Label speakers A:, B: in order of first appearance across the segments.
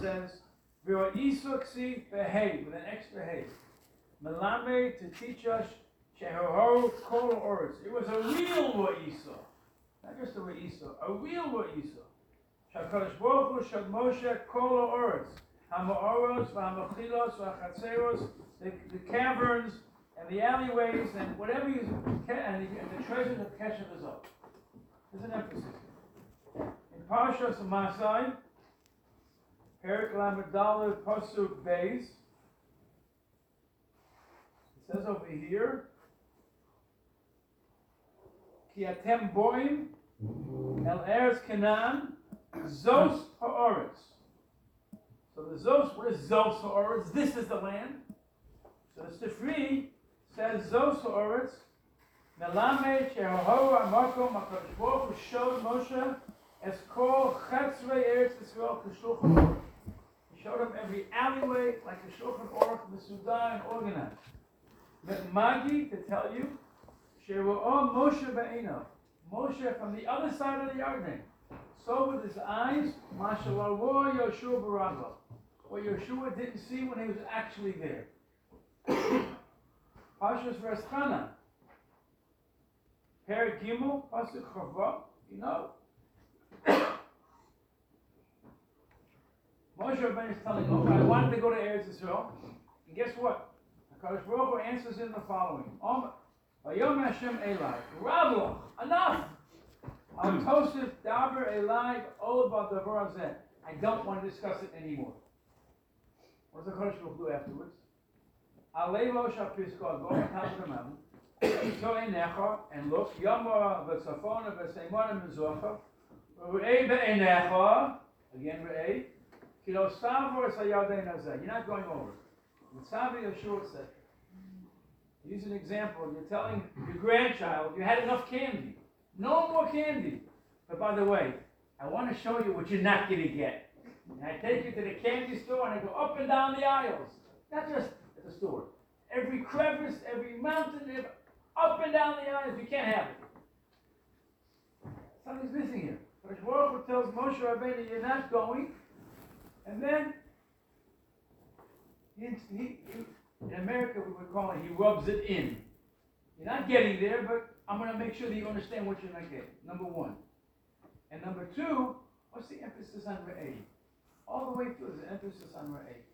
A: says, V'ro isuksi behei, with an extra hey. Melame, to teach us, shehoho kol oretz. It was a real Ra'isa. Not just a Ra'isa, a real Ra'isa. Shakadosh Baruch Hu shad Moshe kol oretz. Ha'ma'oros, v'ha'machilos, v'ha'chatzeros, the caverns, and the alleyways, and whatever you, and the treasures of Kesher V'zot. There's an emphasis. In Parshas Masai, Perik Lamed Daled Pasuk Beis, it says over here, Ki atem boim el eretz Canaan zos ha'oretz. So the zos, what is zos ha'oretz? This is the land. So the Sifri says zos ha'oretz, Melamed shehoho ha'makom ha'kadosh Baruch Hu showed Moshe as kol chetzrei eretz Yisrael k'shulchan aruch. He showed him every alleyway like a shulchan aruch, Mesudar and organized. Magi, to tell you, sheru'o Moshe ba'einav. Moshe from the other side of the Yarden. So with his eyes, Mashallah Yoshua Baragla. What Yoshua didn't see when he was actually there. Pashas Restchana. Perik Gimel, Pasuk Chava, you know. Moshe Rabbeinu is telling him, I wanted to go to Eretz Yisrael. And guess what? HaKadosh Baruch Hu answers in the following. Vayom Hashem Elai. Rabloch, enough! Al Tosif Daber Elai Olabah Davar Hazeh. I don't want to discuss it anymore. What does HaKadosh Baruch Hu do afterwards? Alevo Shapiskah, go on top of the mountain. So Einecha, and look, Yomar V'Tzafona V'Seimona Mizorcha. Re'ei Be'einecha, again Re'ei. Kilo Savor Sayadei Nazeh. You're not going over. Mitzavi Yeshua said. Use an example. You're telling your grandchild you had enough candy. No more candy. But by the way, I want to show you what you're not going to get. And I take you to the candy store and I go up and down the aisles. Not just at the store. Every crevice, every mountain, up and down the aisles. You can't have it. Something's missing here. But Baruch Hu tells Moshe Rabbeinu, you're not going. And then, he, in America we would call it, he rubs it in. You're not getting there, but I'm going to make sure that you understand what you're not getting. Number one. And number two, what's the emphasis on Re'eh? All the way through, there's an emphasis on Re'eh.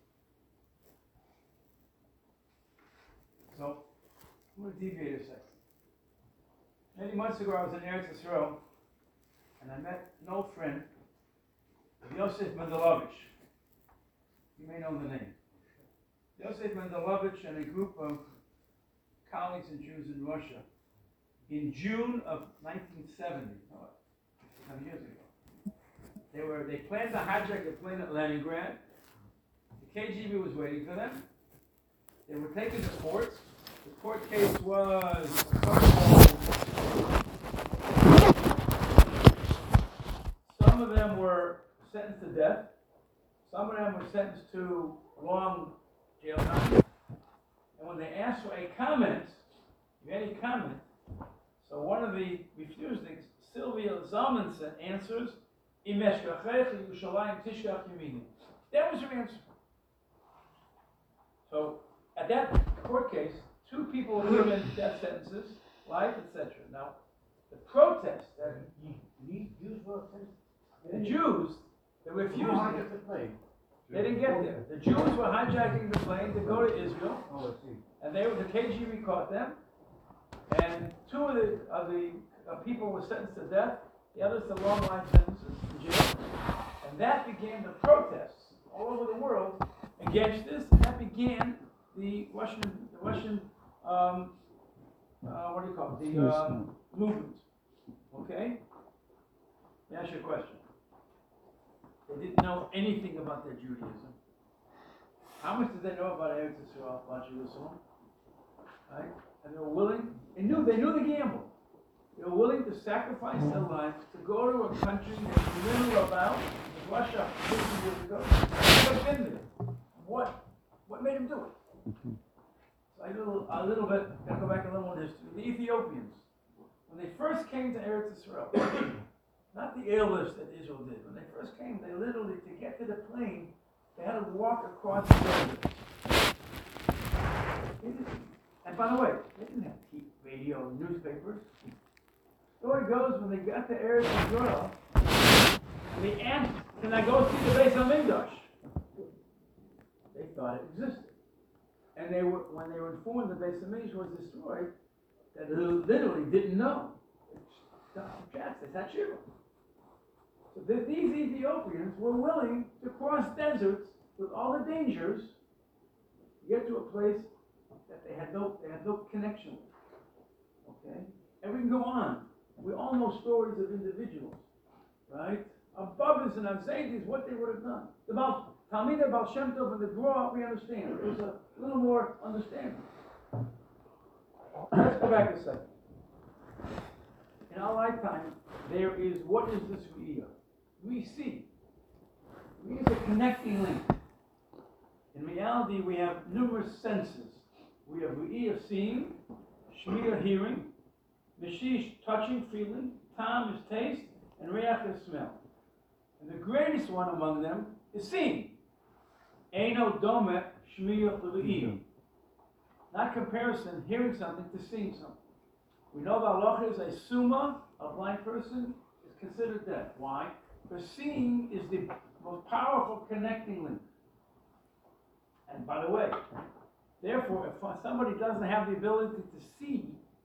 A: So, I'm going to deviate a second. Many months ago, I was in Eretz Yisrael, and I met an old friend, Yosef Mendelovich. You may know the name. Yosef Mendelovich and a group of colleagues and Jews in Russia in June of 1970, 7 years ago. They planned to hijack a plane at Leningrad. The KGB was waiting for them. They were taken to court. The court case was some of them were sentenced to death. Some of them were sentenced to long jail time. And when they asked for a comment, any comment, so one of the refusing, Sylvia Zalman answers, that was her answer. So at that court case, 2 people were given death sentences, life, etc. Now, the protest that the Jews, they refused to get the plane. They didn't get there. The Jews were hijacking the plane to go to Israel, and the KGB caught them. And 2 of the people were sentenced to death. The others to long life sentences in jail. And that began the protests all over the world against this. And that began the Russian what do you call it? The movement. Okay? Let me ask you a question. They didn't know anything about their Judaism. How much did they know about Eretz Yisrael, about Jerusalem? Right? And they were willing, they knew the gamble. They were willing to sacrifice their lives to go to a country they knew about, Russia, 50 years ago. They've never been there. What made them do it? So a little bit, gotta go back a little more history. The Ethiopians, when they first came to Eretz Yisrael, not the Eilish that Israel did. When they first came, they literally, to get to the plain, They had to walk across the desert. And by the way, they didn't have TV, radio, and newspapers. Story goes, when they got to Eretz Yisrael, they asked, can I go see the Beis HaMikdash? They thought it existed. And when they were informed the Beis HaMikdash was destroyed, that they literally didn't know. It's not true. So these Ethiopians were willing to cross deserts with all the dangers to get to a place that they had no connection with. Okay? And we can go on. We all know stories of individuals, right? Our Babas and our Zaydis, what they would have done. About Talmidei Baal Shem Tov and the Gra, we understand. There's a little more understanding. Let's go back a second. In our lifetime, there is, what is this Re'iyah? We see. Re'iyah is a connecting link. In reality, we have numerous senses. We have Re'iyah seeing, Shmiya hearing, Meshish touching, feeling, Tam is taste, and Reach is smell. And the greatest one among them is seeing. Eino Dome Shmiya Re'iyah. Not comparison, hearing something to seeing something. We know that halacha is a summa, a blind person is considered deaf. Why? Because seeing is the most powerful connecting link. And by the way, therefore, if somebody doesn't have the ability to see,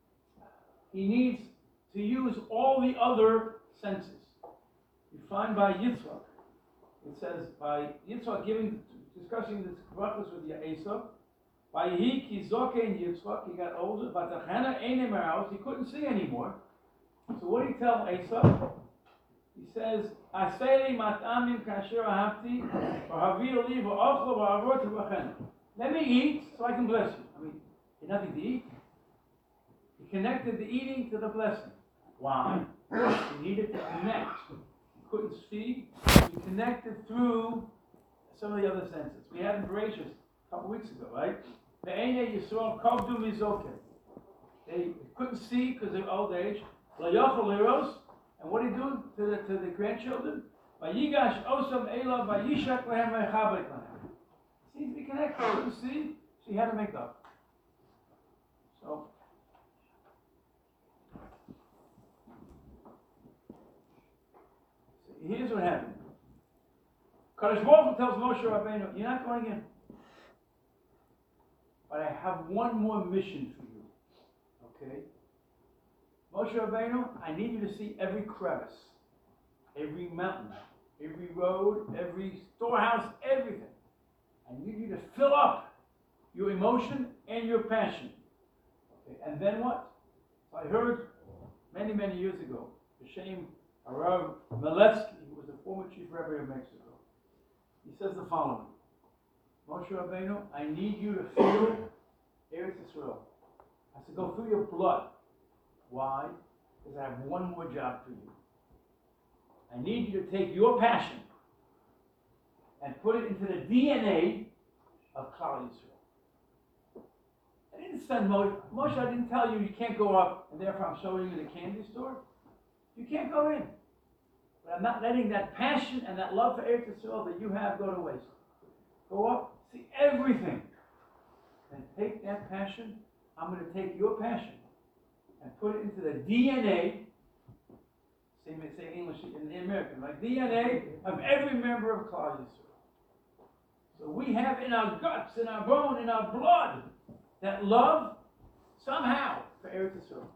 A: he needs to use all the other senses. You find by Yitzchak, it says by Yitzchak discussing this brachos with Esau, by Yehi ki zokein Yitzchak, he got older, but the Hannah Einim Eros, he couldn't see anymore. So what did he tell Esau? He says, Aseli matamim kasher ahavti, v'havi li v'ochlo v'avrot v'chena. Let me eat so I can bless you. I mean, he had nothing to eat. He connected the eating to the blessing. Why? He needed to connect. He couldn't see. He connected through some of the other senses. We had in Bereshit a couple weeks ago, right? The Einei Yisrael kovdu mizoke. They couldn't see because of old age. Layochel liros. And what did he do to the grandchildren? Vayigash osam ela vayishak lehem vaychabek lehem. Seems to be connected. She couldn't see. She had to make up. So. Here's what happened. Kadosh Baruch Hu tells Moshe Rabbeinu, you're not going in. But I have one more mission for you. Okay? Moshe Rabbeinu, I need you to see every crevice, every mountain, every road, every storehouse, everything. I need you to fill up your emotion and your passion. Okay? And then what? I heard many, many years ago, B'Shem Harav Milevsky, who was the former chief rabbi of Mexico. He says the following: Moshe Rabbeinu, I need you to feel Eretz Yisrael. I have to go through your blood. Why? Because I have one more job for you. I need you to take your passion and put it into the DNA of Klal Yisrael. I didn't send Moshe. Moshe, I didn't tell you you can't go up, and therefore I'm showing you the candy store. You can't go in. But I'm not letting that passion and that love for Eretz Yisrael that you have go to waste. Go up, see everything, and take that passion. I'm going to take your passion and put it into the DNA, say English in the American, like DNA of every member of Klal Yisrael. So we have in our guts, in our bone, in our blood, that love somehow for Eretz Yisrael.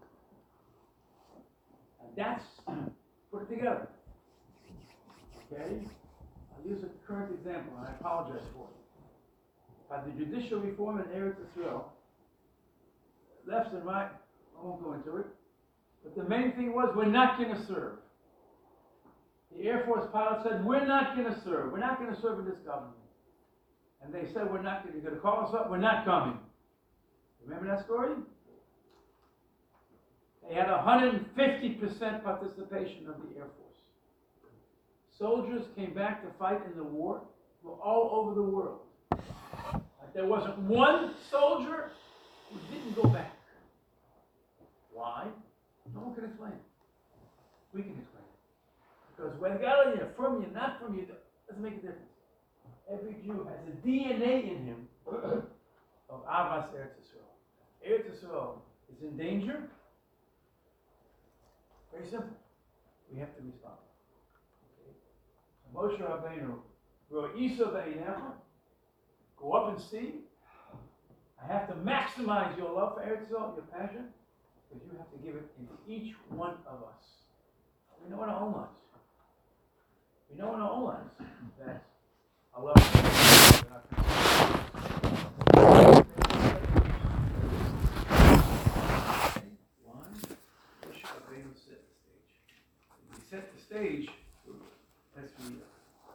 A: And that's put it together. Okay? I'll use a current example, and I apologize for it. By the judicial reform in Eretz Yisrael, left and right, I won't go into it, but the main thing was we're not going to serve. The Air Force pilot said, we're not going to serve. We're not going to serve in this government. And they said, we're not going to, you're going to call us up, we're not coming. Remember that story? They had 150% participation of the Air Force. Soldiers came back to fight in the war from all over the world. Like there wasn't one soldier who didn't go back. Why? No one can explain it. We can explain it. Because whether you're from you, not from you, doesn't make a difference. Every Jew has a DNA in him of Avas Eretz Yisrael. Eretz Yisrael is in danger. Very simple. We have to respond. Okay? So Moshe Rabbeinu, Ro'isa ve'inecha, go up and see. I have to maximize your love for Eretz Yisrael, your passion, but you have to give it into each one of us. We know in our own lives. We know in our own lives that I love one, Moshe Rabbeinu set the stage. When he set the stage, let's read it.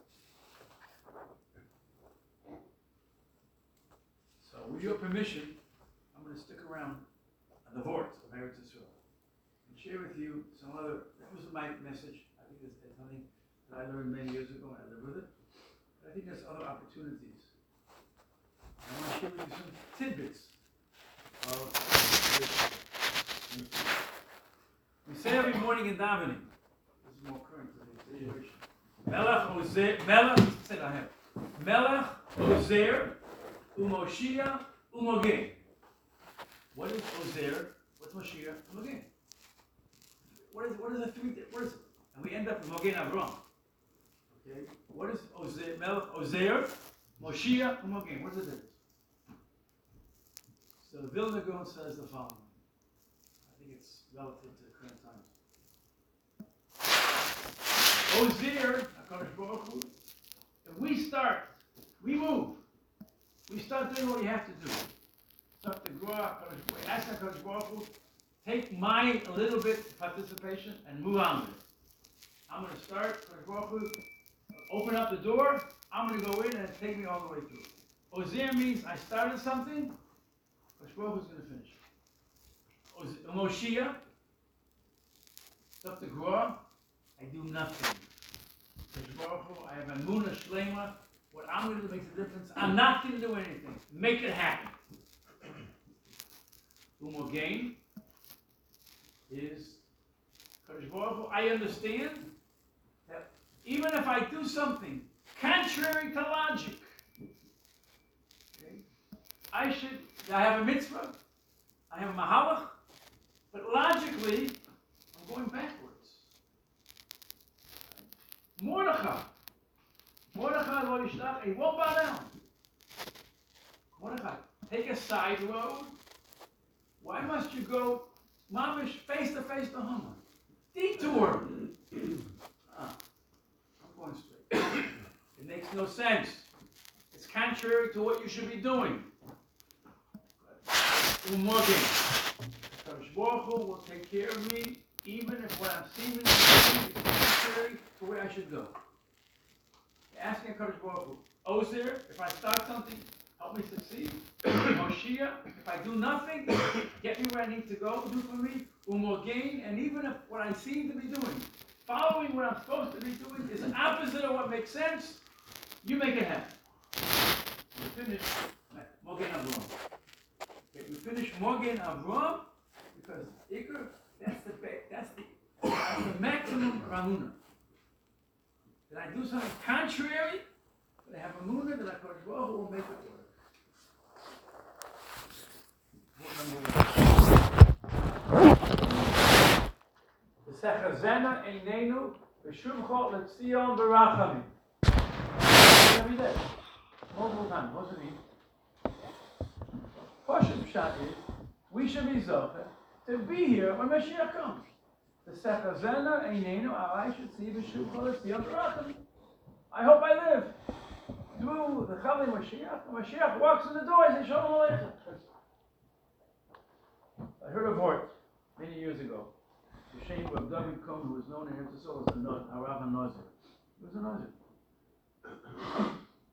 A: So, with your permission, I'm going to stick around on the Vort of Eretz Yisrael and share with you some other. That was my message. I think it's something that I learned many years ago and I live with it. But I think there's other opportunities. I want to share with you some tidbits of this. We say every morning in davening. This is more current to the situation. Melech Ozer, Melech Ozer, Umoshia, Umogin. What is Ozer? What's Moshiach? Umogin. What is the three? What is it? And we end up with Mogen Avram. Okay. What is Ozer? Melech Ozer, Moshiach, Umogin. What is it? So the Vilna Gaon says the following. I think it's relative to current times. Ozer, HaKadosh Baruch Hu, if we move. We start doing what we have to do. Start to grow up. Ask HaKadosh Baruch Hu, take my little bit participation and move on with it. I'm going to start, HaKadosh Baruch Hu, open up the door. I'm going to go in and take me all the way through. Ozer means I started something. HaKadosh Baruch Hu is going to finish it. Moshiach, start to grow up. I do nothing. HaKadosh Baruch Hu, I have Emunah Shlema. What I'm going to do makes a difference. I'm not going to do anything. Make it happen. Umogain is Kadosh Baruch Hu. I understand that even if I do something contrary to logic, okay, I have a mitzvah, I have a mahalach, but logically, I'm going backwards. Mordechai lo yishlach, he won't bow down. Mordechai, take a side road. Why must you go mamish face to face to Haman? Detour. I'm going straight. It makes no sense. It's contrary to what you should be doing. Umogin. Kadosh Baruch Hu will take care of me, even if what I'm seeing is contrary to where I should go. Asking HaKadosh Baruch Hu, Ozer, if I start something, help me succeed. Moshiach, if I do nothing, get me where I need to go, do for me. Umogain, and even if what I seem to be doing, following what I'm supposed to be doing, is the opposite of what makes sense, you make it happen. We finish Mogen Avram. Okay, we finish Mogen Avram because Iker, that's the maximum of Emunah. Did I do something contrary? But I have a Emunah that HaKadosh Baruch Hu will make it work. V'sechazena einenu v'shuvcho l'tzion b'rachamim. Every day. Multiple times. What's it mean? Pashup Pshat is, we should be zocher to be here when Mashiach comes. V'sechazena einenu, I should see v'shuvcho l'tzion b'rachamim. I hope I live. Through the Chavli Mashiach, when Mashiach walks in the door, I say, Shalom Aleichem. I heard a word many years ago. The shame of David Cohn, who was known in Eretz Yisrael as a Rav HaNazir. He was a Nazir.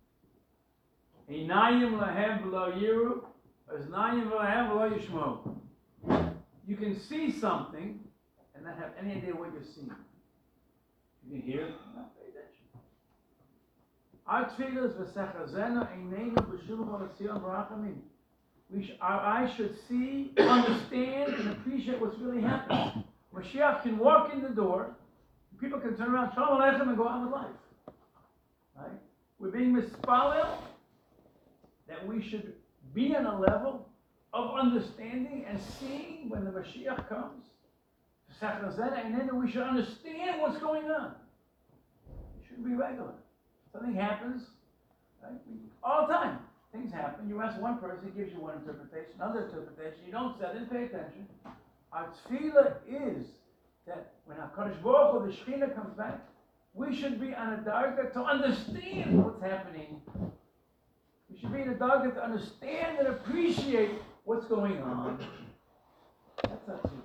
A: Einayim lahem v'lo yiru, oznayim lahem v'lo yishmo. You can see something and not have any idea what you're seeing. You can hear it, not pay attention. Our tefillah is v'sechazena einenu b'shuvah l'tzion b'rachamim. Our eyes should see, understand, and appreciate what's really happening. Mashiach can walk in the door, people can turn around, Shalom Aleichem, and go on with life. Right? We're being mispalel that we should be on a level of understanding and seeing when the Mashiach comes. And then we should understand what's going on. It shouldn't be regular. Something happens, right? All the time. Things happen. You ask one person, he gives you one interpretation, another interpretation. You don't sit and pay attention. Our tefillah is that when HaKadosh Baruch Hu, the Shekhinah, comes back, we should be on a darga to understand what's happening. We should be in a darga to understand and appreciate what's going on. That's our tefillah.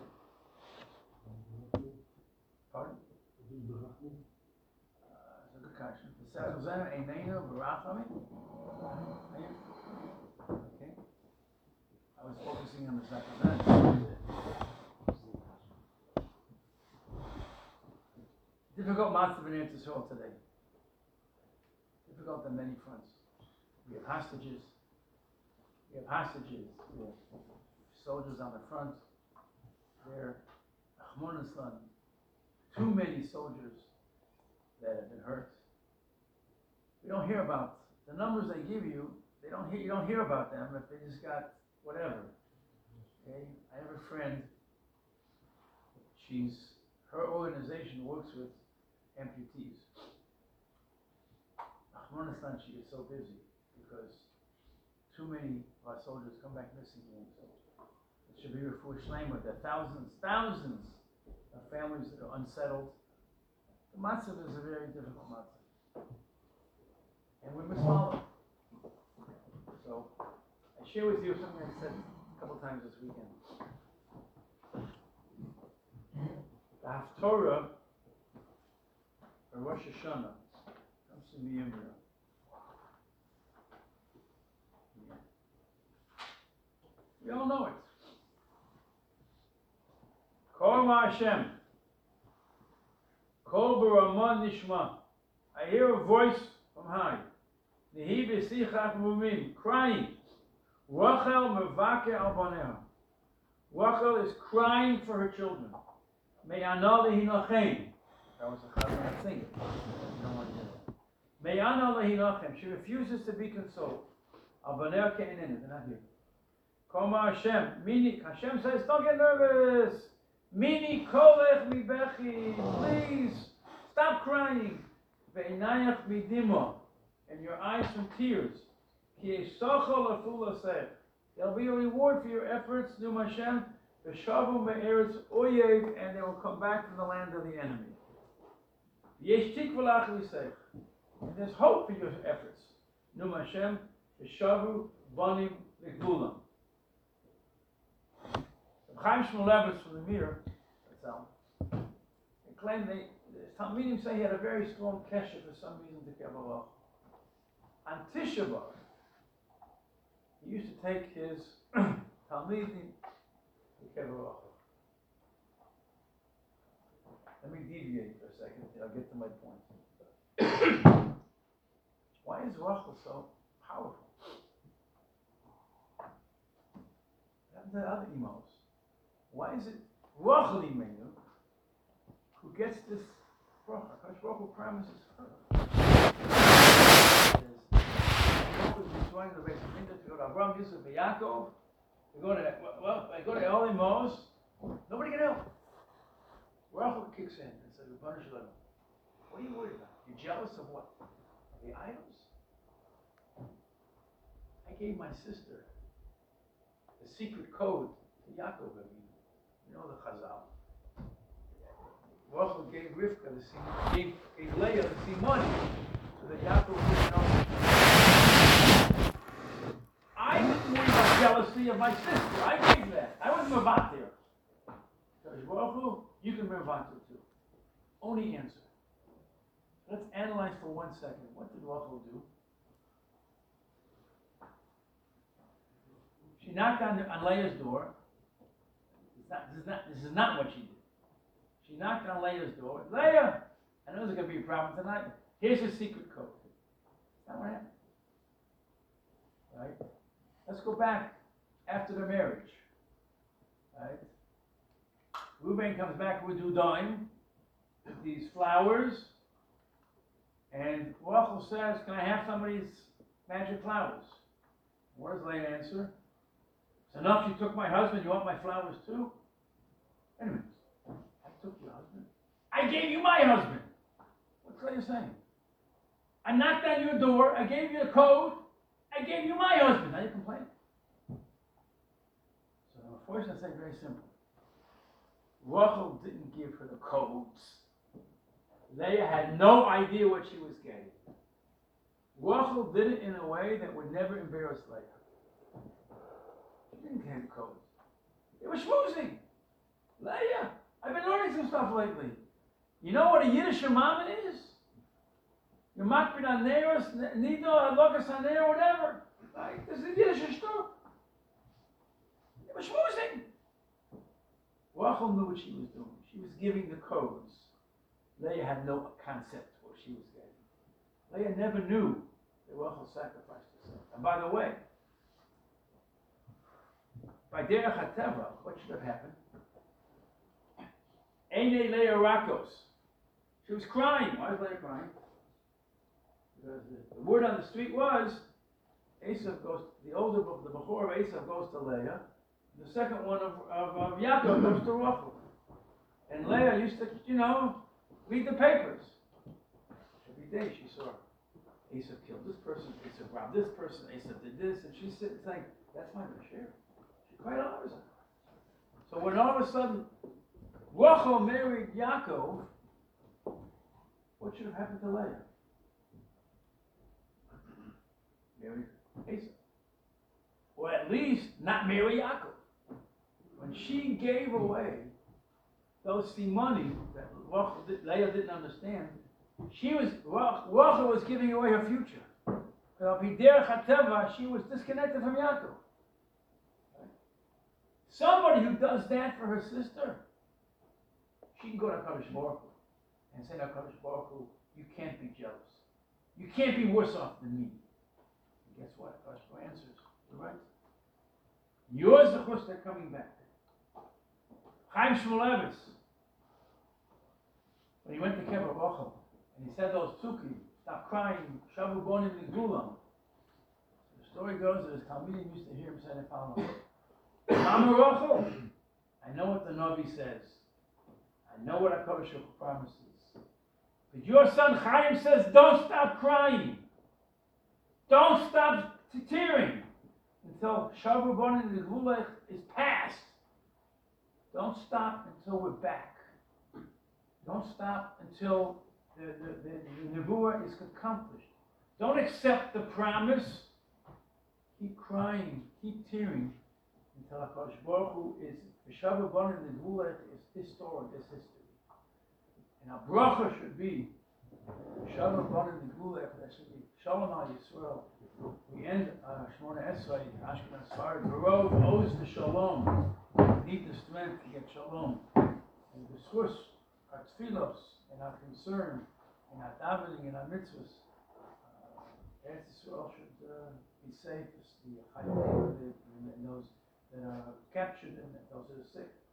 A: Pardon? It's a good question. Okay. I was focusing on the Zakazan. Difficult matzah in Eretz Yisrael today. Difficult on many fronts. We have hostages. We have soldiers on the front. There, Achmonistan. Too many soldiers that have been hurt. We don't hear about the numbers they give you. You don't hear about them if they just got whatever. Okay, I have a friend. Her organization works with amputees. Afghanistan, she is so busy because too many of our soldiers come back missing. So it should be refuah shleima. There are thousands of families that are unsettled. The matzah is a very difficult matzah. And we must follow. So, I share with you something I said a couple times this weekend. The Haftorah for Rosh Hashanah comes to the embryo. We all know it. Kol ma Hashem. Kol b'ramah nishma. I hear a voice from high. Nehi b'sichach mumim, crying. Rachel mevake al baneha. Rachel is crying for her children. Me'ana lehinachem. That was the Chazan singing. You don't want to hear that. Me'ana lehinachem. She refuses to be consoled. Al baneha ke'inin. They're not here. Kol ma Hashem. Meaning, Hashem says, don't get nervous. Mini kolech mi bechi. Please, stop crying. Ve'inayach midimo. And your eyes from tears. Ki esachol afula seh. There'll be a reward for your efforts, Num Hashem. V'shavu me'eretz oyev, and they will come back from the land of the enemy. Yesh tikva lach lisech. And there's hope for your efforts. Num Hashem. V'shavu banim l'gvulam. Chaim Shmulevitz from the Mir, they claim the Talmidim say he had a very strong kesher for some reason to Kabbalah. On Tisha B'Av, he used to take his Talmidim to Kabbalah. Let me deviate for a second, I'll get to my point. Why is Rachel so powerful? What happened to the other emos? Why is it Rachel Imenu who gets this bracha? Because Rachel promises her. Rachel is destroying the race of India to go to Abraham, Yisuf, and Yaakov. They go to all Emos. Nobody can help. Rachel kicks in and says, "Rebbeinu Shalom, what are you worried about? You're jealous of what? Of the idols? I gave my sister the secret code to Yaakov. You know the Chazal. Rachel gave Rivka the seed, gave Leah the seed money, so that Yaakov didn't know. I didn't worry about jealousy of my sister. I gave that. I wasn't Mavatir. Because Rachel, you can Mavatir too. Only answer. Let's analyze for 1 second. What did Rachel do? She knocked on Leah's door. This is not what she did. She knocked on Leah's door. Leah, I know there's going to be a problem tonight. Here's a secret code. That's not what happened. Right? Let's go back after the marriage. Right? Reuben comes back with Udaim, with these flowers, And Rachel says, can I have some of these magic flowers? What does Leah answer? It's enough you took my husband, you want my flowers too? Wait a minute. I took your husband? I gave you my husband! What's Leah saying? I knocked on your door, I gave you the code, I gave you my husband. Now you complain. So unfortunately, it's very simple. Rachel didn't give her the codes. Leah had no idea what she was getting. Rachel did it in a way that would never embarrass Leah. She didn't get the codes. It was schmoozing. Leah, I've been learning some stuff lately. You know what a Yiddish mammon is? You're makbid on neros, nido, alokas on nero, whatever. Right? This is Yiddish stuff. It was schmoozing. Rachel knew what she was doing. She was giving the codes. Leah had no concept of what she was getting. Leah never knew that Rachel sacrificed herself. And by the way, by Derech HaTeva, what should have happened? Eine Leah Rakos. She was crying. Why was Leah crying? Because the word on the street was, Esav goes, the older, the Bechor of Esav goes to Leah, and the second one of Yaakov goes to Rachel. And Leah used to, read the papers. Every day she saw Esav killed this person, Esav robbed this person, Esav did this, and she's sitting saying, that's my share. She cried all of a sudden. So when all of a sudden Rachel married Yaakov, what should have happened to Leah? Marry Esav. Or at least not marry Yaakov. When she gave away those money that Leah didn't understand, Rachel was giving away her future. She was disconnected from Yaakov. Somebody who does that for her sister, she can go to HaKadosh Baruch Hu and say to HaKadosh Baruch Hu, you can't be jealous. You can't be worse off than me. And guess what? HaKadosh Baruch Hu answers, you're right. Yours the chus, they're coming back. Chaim Shmulevitz, when he went to Kever Rachel, and he said those psukim, stop crying, shavu bonim nigulam. The story goes that his Talmidim used to hear him say the following: Mama Rachel, I know what the Navi says. I know what HaKadosh Baruch Hu promises. But your son Chaim says, don't stop crying. Don't stop tearing until shavu bonim nigulam is past. Don't stop until we're back. Don't stop until the nevuah is accomplished. Don't accept the promise. Keep crying, keep tearing until HaKadosh Baruch Hu is the Shavu Bonim Nevuah is historic, is history. And our bracha should be Shavu Bonim Nevuah. That should be Shalom Al Yisrael. We end Shmona Esrei, Ashkenaz Sfarad. The road owes the Shalom. We need the strength to get Shalom. And the schus, our tefillos, and our concern, and our davening, and our mitzvahs, Eretz Yisrael should be safe. The Chayim, and those that are captured, and those that are sick.